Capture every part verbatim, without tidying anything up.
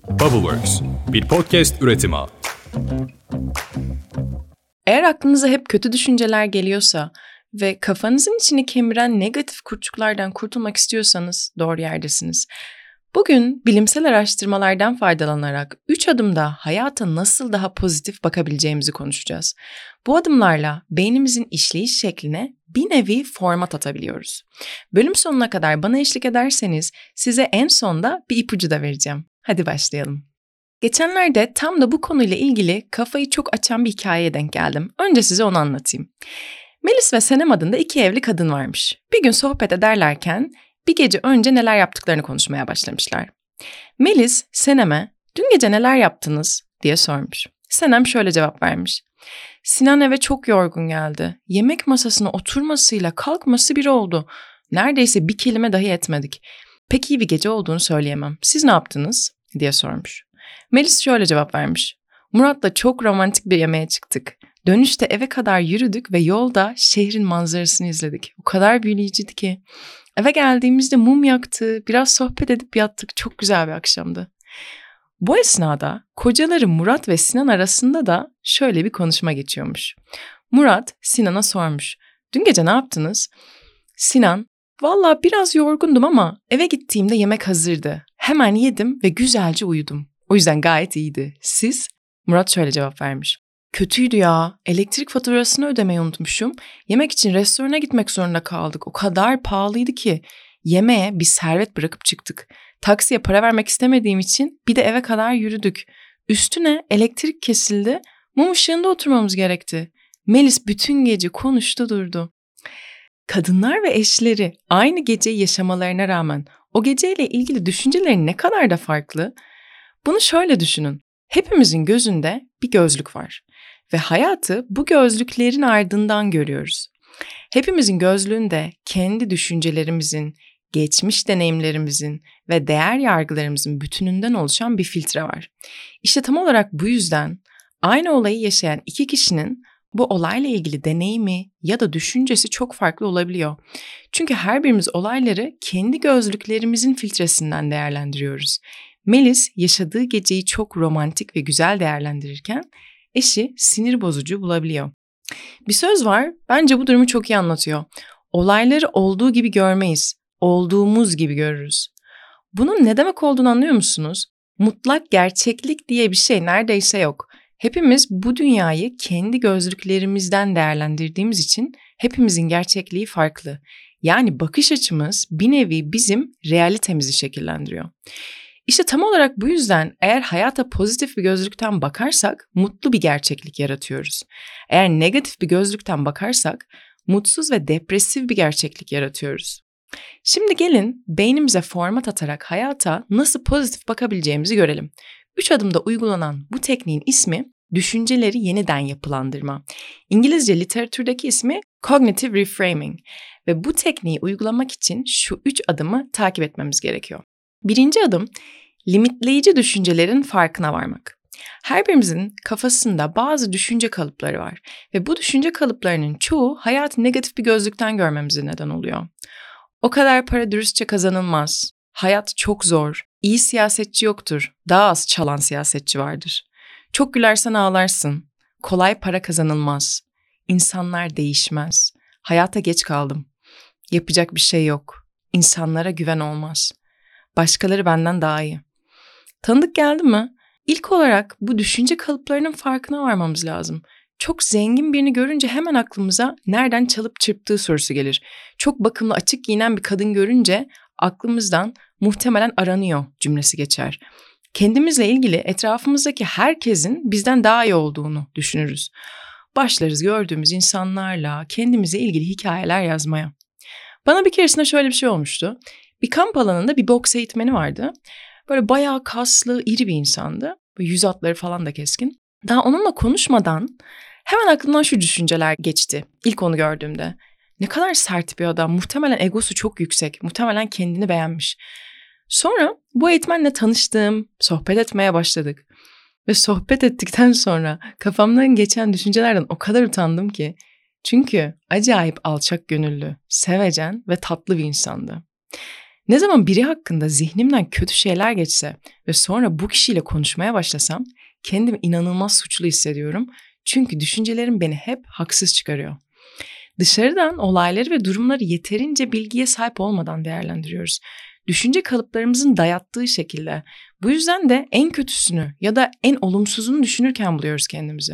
Bubbleworks, bir podcast üretimi. Eğer aklınıza hep kötü düşünceler geliyorsa ve kafanızın içini kemiren negatif kurtçuklardan kurtulmak istiyorsanız doğru yerdesiniz. Bugün bilimsel araştırmalardan faydalanarak üç adımda hayata nasıl daha pozitif bakabileceğimizi konuşacağız. Bu adımlarla beynimizin işleyiş şekline bir nevi format atabiliyoruz. Bölüm sonuna kadar bana eşlik ederseniz size en sonda bir ipucu da vereceğim. Hadi başlayalım. Geçenlerde tam da bu konuyla ilgili kafayı çok açan bir hikayeye denk geldim. Önce size onu anlatayım. Melis ve Senem adında iki evli kadın varmış. Bir gün sohbet ederlerken bir gece önce neler yaptıklarını konuşmaya başlamışlar. Melis, Senem'e "Dün gece neler yaptınız?" diye sormuş. Senem şöyle cevap vermiş. "Sinan eve çok yorgun geldi. Yemek masasına oturmasıyla kalkması bir oldu. Neredeyse bir kelime dahi etmedik. Pek iyi bir gece olduğunu söyleyemem. Siz ne yaptınız?" diye sormuş. Melis şöyle cevap vermiş. "Murat'la çok romantik bir yemeğe çıktık. Dönüşte eve kadar yürüdük ve yolda şehrin manzarasını izledik. O kadar büyüleyiciydi ki. Eve geldiğimizde mum yaktı, biraz sohbet edip yattık. Çok güzel bir akşamdı." Bu esnada kocaları Murat ve Sinan arasında da şöyle bir konuşma geçiyormuş. Murat Sinan'a sormuş. "Dün gece ne yaptınız?" Sinan, "Vallahi biraz yorgundum ama eve gittiğimde yemek hazırdı. Hemen yedim ve güzelce uyudum. O yüzden gayet iyiydi. Siz?" Murat şöyle cevap vermiş. "Kötüydü ya. Elektrik faturasını ödemeyi unutmuşum. Yemek için restorana gitmek zorunda kaldık. O kadar pahalıydı ki. Yemeğe bir servet bırakıp çıktık. Taksiye para vermek istemediğim için bir de eve kadar yürüdük. Üstüne elektrik kesildi. Mum ışığında oturmamız gerekti." Melis bütün gece konuştu durdu. Kadınlar ve eşleri aynı geceyi yaşamalarına rağmen o geceyle ilgili düşünceleri ne kadar da farklı. Bunu şöyle düşünün. Hepimizin gözünde bir gözlük var ve hayatı bu gözlüklerin ardından görüyoruz. Hepimizin gözlüğünde kendi düşüncelerimizin, geçmiş deneyimlerimizin ve değer yargılarımızın bütününden oluşan bir filtre var. İşte tam olarak bu yüzden aynı olayı yaşayan iki kişinin bu olayla ilgili deneyimi ya da düşüncesi çok farklı olabiliyor. Çünkü her birimiz olayları kendi gözlüklerimizin filtresinden değerlendiriyoruz. Melis yaşadığı geceyi çok romantik ve güzel değerlendirirken eşi sinir bozucu bulabiliyor. Bir söz var, bence bu durumu çok iyi anlatıyor. Olayları olduğu gibi görmeyiz, olduğumuz gibi görürüz. Bunun ne demek olduğunu anlıyor musunuz? Mutlak gerçeklik diye bir şey neredeyse yok. Hepimiz bu dünyayı kendi gözlüklerimizden değerlendirdiğimiz için hepimizin gerçekliği farklı. Yani bakış açımız bir nevi bizim realitemizi şekillendiriyor. İşte tam olarak bu yüzden eğer hayata pozitif bir gözlükten bakarsak mutlu bir gerçeklik yaratıyoruz. Eğer negatif bir gözlükten bakarsak mutsuz ve depresif bir gerçeklik yaratıyoruz. Şimdi gelin beynimize format atarak hayata nasıl pozitif bakabileceğimizi görelim. Üç adımda uygulanan bu tekniğin ismi düşünceleri yeniden yapılandırma. İngilizce literatürdeki ismi cognitive reframing ve bu tekniği uygulamak için şu üç adımı takip etmemiz gerekiyor. Birinci adım, limitleyici düşüncelerin farkına varmak. Her birimizin kafasında bazı düşünce kalıpları var ve bu düşünce kalıplarının çoğu hayatı negatif bir gözlükten görmemize neden oluyor. O kadar para dürüstçe kazanılmaz, hayat çok zor, iyi siyasetçi yoktur, daha az çalan siyasetçi vardır. Çok gülersen ağlarsın, kolay para kazanılmaz, insanlar değişmez, hayata geç kaldım, yapacak bir şey yok, insanlara güven olmaz. Başkaları benden daha iyi. Tanıdık geldi mi? İlk olarak bu düşünce kalıplarının farkına varmamız lazım. Çok zengin birini görünce hemen aklımıza nereden çalıp çırptığı sorusu gelir. Çok bakımlı açık giyinen bir kadın görünce aklımızdan muhtemelen aranıyor cümlesi geçer. Kendimizle ilgili etrafımızdaki herkesin bizden daha iyi olduğunu düşünürüz. Başlarız gördüğümüz insanlarla kendimize ilgili hikayeler yazmaya. Bana bir keresinde şöyle bir şey olmuştu. Bir kamp alanında bir boks eğitmeni vardı. Böyle bayağı kaslı, iri bir insandı. Böyle yüz hatları falan da keskin. Daha onunla konuşmadan hemen aklımdan şu düşünceler geçti ilk onu gördüğümde. Ne kadar sert bir adam, muhtemelen egosu çok yüksek, muhtemelen kendini beğenmiş. Sonra bu eğitmenle tanıştım, sohbet etmeye başladık. Ve sohbet ettikten sonra kafamdan geçen düşüncelerden o kadar utandım ki. Çünkü acayip alçak gönüllü, sevecen ve tatlı bir insandı. Ne zaman biri hakkında zihnimden kötü şeyler geçse ve sonra bu kişiyle konuşmaya başlasam kendimi inanılmaz suçlu hissediyorum. Çünkü düşüncelerim beni hep haksız çıkarıyor. Dışarıdan olayları ve durumları yeterince bilgiye sahip olmadan değerlendiriyoruz. Düşünce kalıplarımızın dayattığı şekilde. Bu yüzden de en kötüsünü ya da en olumsuzunu düşünürken buluyoruz kendimizi.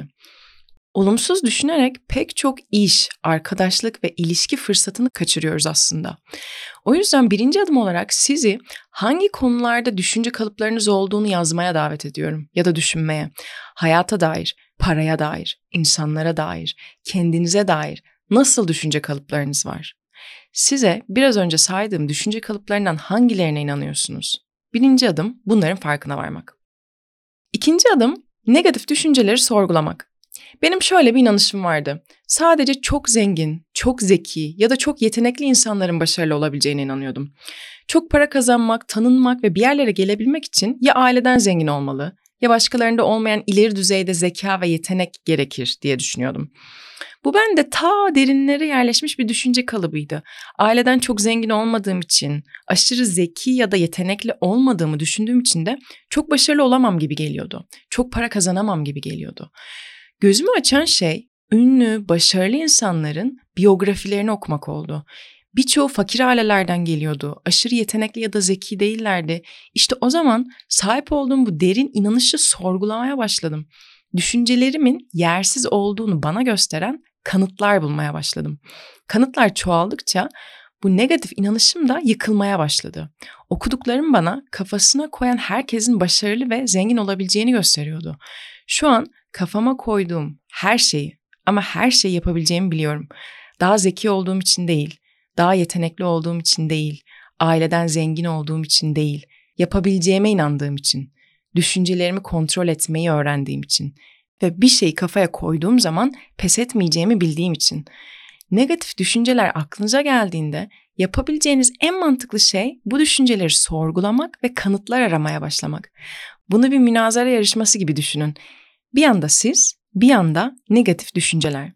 Olumsuz düşünerek pek çok iş, arkadaşlık ve ilişki fırsatını kaçırıyoruz aslında. O yüzden birinci adım olarak sizi hangi konularda düşünce kalıplarınız olduğunu yazmaya davet ediyorum ya da düşünmeye. Hayata dair, paraya dair, insanlara dair, kendinize dair nasıl düşünce kalıplarınız var? Size biraz önce saydığım düşünce kalıplarından hangilerine inanıyorsunuz? Birinci adım bunların farkına varmak. İkinci adım negatif düşünceleri sorgulamak. Benim şöyle bir inanışım vardı. Sadece çok zengin, çok zeki ya da çok yetenekli insanların başarılı olabileceğine inanıyordum. Çok para kazanmak, tanınmak ve bir yerlere gelebilmek için ya aileden zengin olmalı ya başkalarında olmayan ileri düzeyde zeka ve yetenek gerekir diye düşünüyordum. Bu bende ta derinlere yerleşmiş bir düşünce kalıbıydı. Aileden çok zengin olmadığım için, aşırı zeki ya da yetenekli olmadığımı düşündüğüm için de çok başarılı olamam gibi geliyordu. Çok para kazanamam gibi geliyordu. Gözümü açan şey ünlü, başarılı insanların biyografilerini okumak oldu. Birçoğu fakir ailelerden geliyordu. Aşırı yetenekli ya da zeki değillerdi. İşte o zaman sahip olduğum bu derin inanışı sorgulamaya başladım. Düşüncelerimin yersiz olduğunu bana gösteren kanıtlar bulmaya başladım. Kanıtlar çoğaldıkça bu negatif inanışım da yıkılmaya başladı. Okuduklarım bana kafasına koyan herkesin başarılı ve zengin olabileceğini gösteriyordu. Şu an kafama koyduğum her şeyi ama her şeyi yapabileceğimi biliyorum. Daha zeki olduğum için değil, daha yetenekli olduğum için değil, aileden zengin olduğum için değil, yapabileceğime inandığım için, düşüncelerimi kontrol etmeyi öğrendiğim için ve bir şeyi kafaya koyduğum zaman pes etmeyeceğimi bildiğim için. Negatif düşünceler aklınıza geldiğinde yapabileceğiniz en mantıklı şey bu düşünceleri sorgulamak ve kanıtlar aramaya başlamak. Bunu bir münazara yarışması gibi düşünün. Bir yanda siz, bir yanda negatif düşünceler.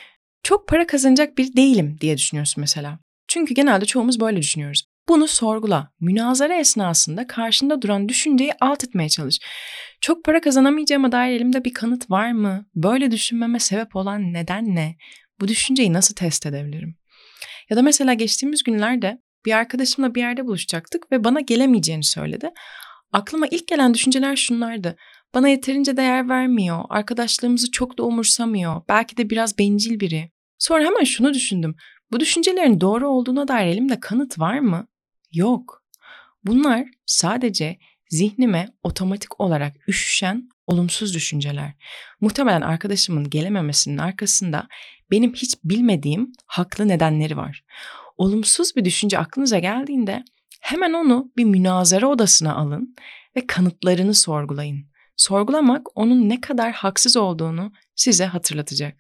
Çok para kazanacak biri değilim diye düşünüyorsun mesela. Çünkü genelde çoğumuz böyle düşünüyoruz. Bunu sorgula. Münazara esnasında karşında duran düşünceyi alt etmeye çalış. Çok para kazanamayacağıma dair elimde bir kanıt var mı? Böyle düşünmeme sebep olan neden ne? Bu düşünceyi nasıl test edebilirim? Ya da mesela geçtiğimiz günlerde bir arkadaşımla bir yerde buluşacaktık ve bana gelemeyeceğini söyledi. Aklıma ilk gelen düşünceler şunlardı. Bana yeterince değer vermiyor, arkadaşlığımızı çok da umursamıyor, belki de biraz bencil biri. Sonra hemen şunu düşündüm. Bu düşüncelerin doğru olduğuna dair elimde kanıt var mı? Yok. Bunlar sadece zihnime otomatik olarak üşüşen olumsuz düşünceler. Muhtemelen arkadaşımın gelememesinin arkasında benim hiç bilmediğim haklı nedenleri var. Olumsuz bir düşünce aklınıza geldiğinde hemen onu bir münazara odasına alın ve kanıtlarını sorgulayın. Sorgulamak onun ne kadar haksız olduğunu size hatırlatacak.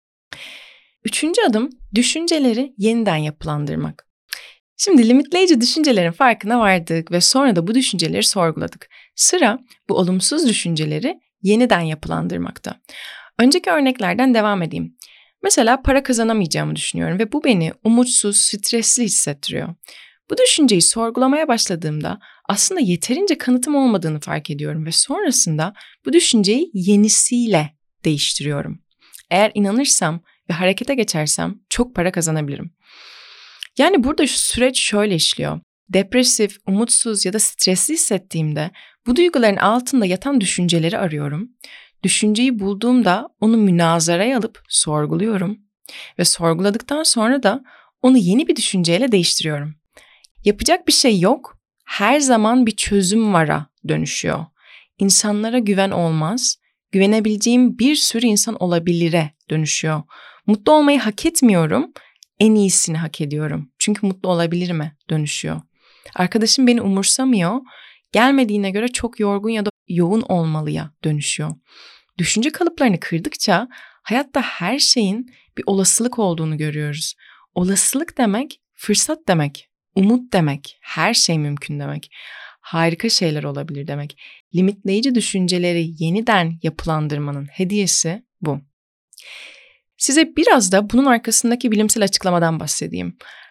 Üçüncü adım düşünceleri yeniden yapılandırmak. Şimdi limitleyici düşüncelerin farkına vardık ve sonra da bu düşünceleri sorguladık. Sıra bu olumsuz düşünceleri yeniden yapılandırmakta. Önceki örneklerden devam edeyim. Mesela para kazanamayacağımı düşünüyorum ve bu beni umutsuz, stresli hissettiriyor. Bu düşünceyi sorgulamaya başladığımda aslında yeterince kanıtım olmadığını fark ediyorum ve sonrasında bu düşünceyi yenisiyle değiştiriyorum. Eğer inanırsam ve harekete geçersem çok para kazanabilirim. Yani burada şu süreç şöyle işliyor. Depresif, umutsuz ya da stresli hissettiğimde bu duyguların altında yatan düşünceleri arıyorum. Düşünceyi bulduğumda onu münazaraya alıp sorguluyorum ve sorguladıktan sonra da onu yeni bir düşünceyle değiştiriyorum. Yapacak bir şey yok, her zaman bir çözüm vara dönüşüyor. İnsanlara güven olmaz, güvenebileceğim bir sürü insan olabilire dönüşüyor. Mutlu olmayı hak etmiyorum, en iyisini hak ediyorum. Çünkü mutlu olabilirime dönüşüyor. Arkadaşım beni umursamıyor, gelmediğine göre çok yorgun ya da yoğun olmalıya dönüşüyor. Düşünce kalıplarını kırdıkça hayatta her şeyin bir olasılık olduğunu görüyoruz. Olasılık demek fırsat demek, umut demek, her şey mümkün demek. Harika şeyler olabilir demek. Limitleyici düşünceleri yeniden yapılandırmanın hediyesi bu. Size biraz da bunun arkasındaki bilimsel açıklamadan bahsedeyim.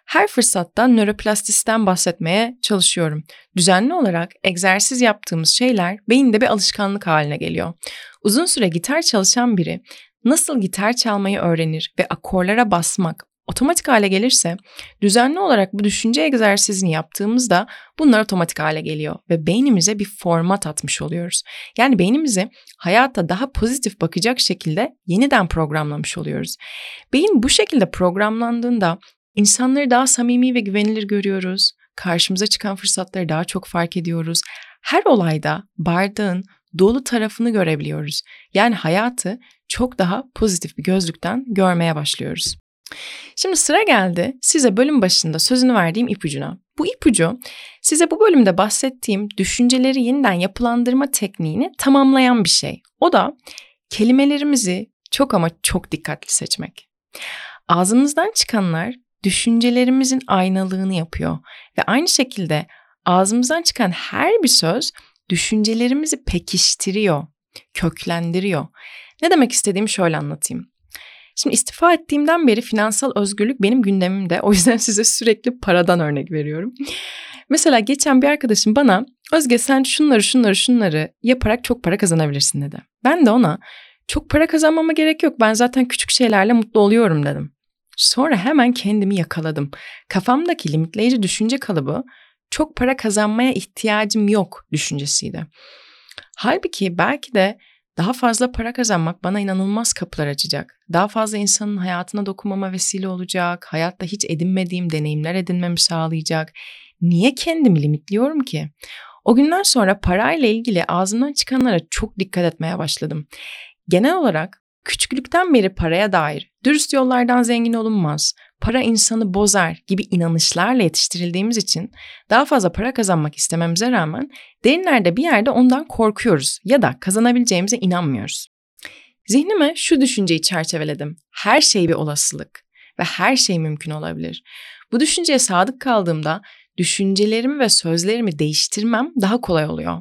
Her fırsatta nöroplastisiten bahsetmeye çalışıyorum. Düzenli olarak egzersiz yaptığımız şeyler beyinde bir alışkanlık haline geliyor. Uzun süre gitar çalışan biri nasıl gitar çalmayı öğrenir ve akorlara basmak otomatik hale gelirse, düzenli olarak bu düşünce egzersizini yaptığımızda bunlar otomatik hale geliyor ve beynimize bir format atmış oluyoruz. Yani beynimizi hayata daha pozitif bakacak şekilde yeniden programlamış oluyoruz. Beyin bu şekilde programlandığında insanları daha samimi ve güvenilir görüyoruz. Karşımıza çıkan fırsatları daha çok fark ediyoruz. Her olayda bardağın dolu tarafını görebiliyoruz. Yani hayatı çok daha pozitif bir gözlükten görmeye başlıyoruz. Şimdi sıra geldi size bölüm başında sözünü verdiğim ipucuna. Bu ipucu size bu bölümde bahsettiğim düşünceleri yeniden yapılandırma tekniğini tamamlayan bir şey. O da kelimelerimizi çok ama çok dikkatli seçmek. Ağzımızdan çıkanlar düşüncelerimizin aynalığını yapıyor ve aynı şekilde ağzımızdan çıkan her bir söz düşüncelerimizi pekiştiriyor, köklendiriyor. Ne demek istediğimi şöyle anlatayım. Şimdi istifa ettiğimden beri finansal özgürlük benim gündemimde. O yüzden size sürekli paradan örnek veriyorum. Mesela geçen bir arkadaşım bana Özge sen şunları şunları şunları yaparak çok para kazanabilirsin dedi. Ben de ona çok para kazanmama gerek yok. Ben zaten küçük şeylerle mutlu oluyorum dedim. Sonra hemen kendimi yakaladım. Kafamdaki limitleyici düşünce kalıbı çok para kazanmaya ihtiyacım yok düşüncesiydi. Halbuki belki de daha fazla para kazanmak bana inanılmaz kapılar açacak. Daha fazla insanın hayatına dokunmama vesile olacak. Hayatta hiç edinmediğim deneyimler edinmemi sağlayacak. Niye kendimi limitliyorum ki? O günden sonra parayla ilgili ağzımdan çıkanlara çok dikkat etmeye başladım. Genel olarak küçüklükten beri paraya dair dürüst yollardan zengin olunmaz, para insanı bozar gibi inanışlarla yetiştirildiğimiz için daha fazla para kazanmak istememize rağmen derinlerde bir yerde ondan korkuyoruz ya da kazanabileceğimize inanmıyoruz. Zihnime şu düşünceyi çerçeveledim. Her şey bir olasılık ve her şey mümkün olabilir. Bu düşünceye sadık kaldığımda düşüncelerimi ve sözlerimi değiştirmem daha kolay oluyor.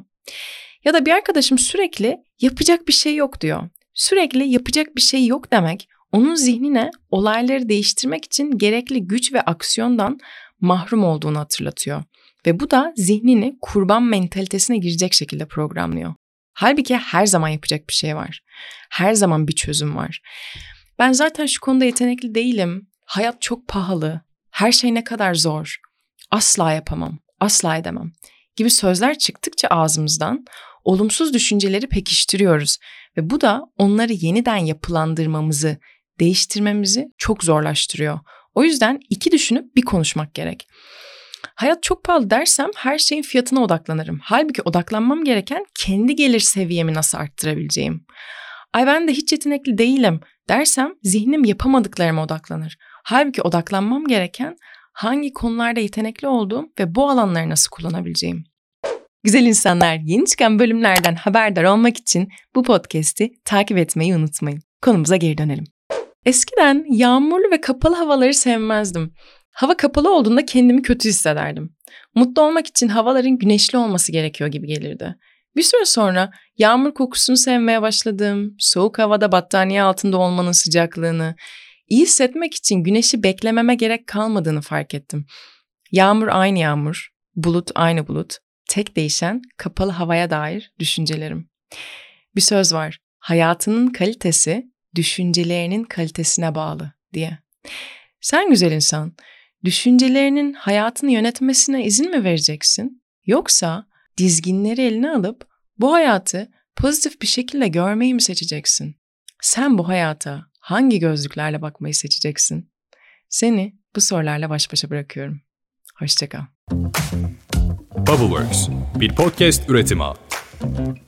Ya da bir arkadaşım sürekli yapacak bir şey yok diyor. Sürekli yapacak bir şey yok demek, onun zihnine olayları değiştirmek için gerekli güç ve aksiyondan mahrum olduğunu hatırlatıyor. Ve bu da zihnini kurban mentalitesine girecek şekilde programlıyor. Halbuki her zaman yapacak bir şey var. Her zaman bir çözüm var. Ben zaten şu konuda yetenekli değilim. Hayat çok pahalı. Her şey ne kadar zor. Asla yapamam, asla edemem gibi sözler çıktıkça ağzımızdan olumsuz düşünceleri pekiştiriyoruz. Ve bu da onları yeniden yapılandırmamızı, değiştirmemizi çok zorlaştırıyor. O yüzden iki düşünüp bir konuşmak gerek. Hayat çok pahalı dersem her şeyin fiyatına odaklanırım. Halbuki odaklanmam gereken kendi gelir seviyemi nasıl arttırabileceğim. Ay ben de hiç yetenekli değilim dersem zihnim yapamadıklarıma odaklanır. Halbuki odaklanmam gereken hangi konularda yetenekli olduğum ve bu alanları nasıl kullanabileceğim. Güzel insanlar, yeni çıkan bölümlerden haberdar olmak için bu podcast'i takip etmeyi unutmayın. Konumuza geri dönelim. Eskiden yağmurlu ve kapalı havaları sevmezdim. Hava kapalı olduğunda kendimi kötü hissederdim. Mutlu olmak için havaların güneşli olması gerekiyor gibi gelirdi. Bir süre sonra yağmur kokusunu sevmeye başladım. Soğuk havada battaniye altında olmanın sıcaklığını, iyi hissetmek için güneşi beklememe gerek kalmadığını fark ettim. Yağmur aynı yağmur, bulut aynı bulut. Tek değişen kapalı havaya dair düşüncelerim. Bir söz var, hayatının kalitesi düşüncelerinin kalitesine bağlı diye. Sen güzel insan, düşüncelerinin hayatını yönetmesine izin mi vereceksin? Yoksa dizginleri eline alıp bu hayatı pozitif bir şekilde görmeyi mi seçeceksin? Sen bu hayata hangi gözlüklerle bakmayı seçeceksin? Seni bu sorularla baş başa bırakıyorum. Hoşça kal. Bubbleworks, bir podcast üretimi.